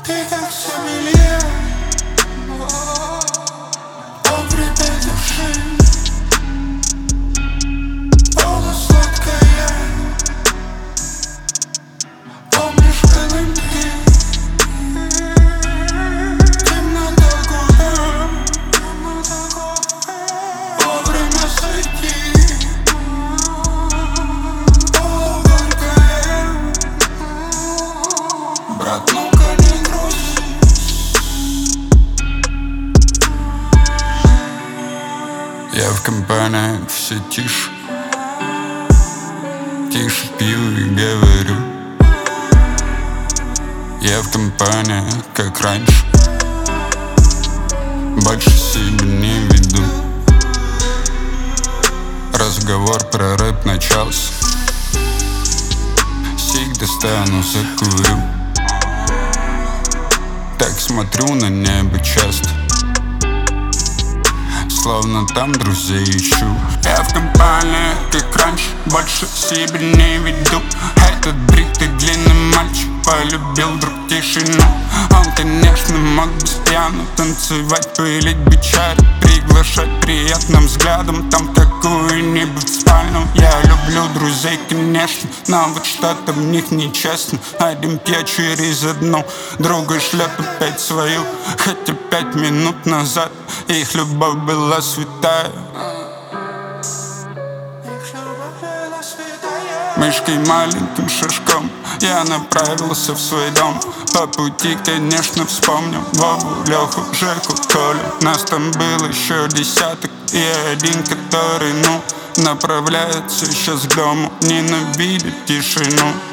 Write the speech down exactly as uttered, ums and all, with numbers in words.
Ты как сомелье, погребе души. Полусладкая, помнишь колымки? Темнота губы, вовремя сойти. Полугорькая, брат, ну-ка не грусть. Я в компании, все тише. Тише пью и говорю. Я в компании, как раньше. Больше себя не веду. Разговор про рэп начался. Сик достану, закурю. Так смотрю на небо часто, словно там друзей ищу. Я в компании, как раньше, больше себя не веду. Этот бритый длинный мальчик полюбил вдруг тишину. Он, конечно, мог бы с пьяну танцевать, пылить бичарь, приглашать приятным взглядом там какую-нибудь спальню. Я люблю друзей, конечно, но вот что-то в них нечестно. Один пьет через одну, другой шлет опять свою. Хотя пять минут назад их любовь была святая. Мышкой маленьким шажком я направился в свой дом. По пути, конечно, вспомнил Вову, Леху, Жеку, Колю. Нас там было еще десяток. И один, который, ну, направляется сейчас к дому, ненавидит тишину.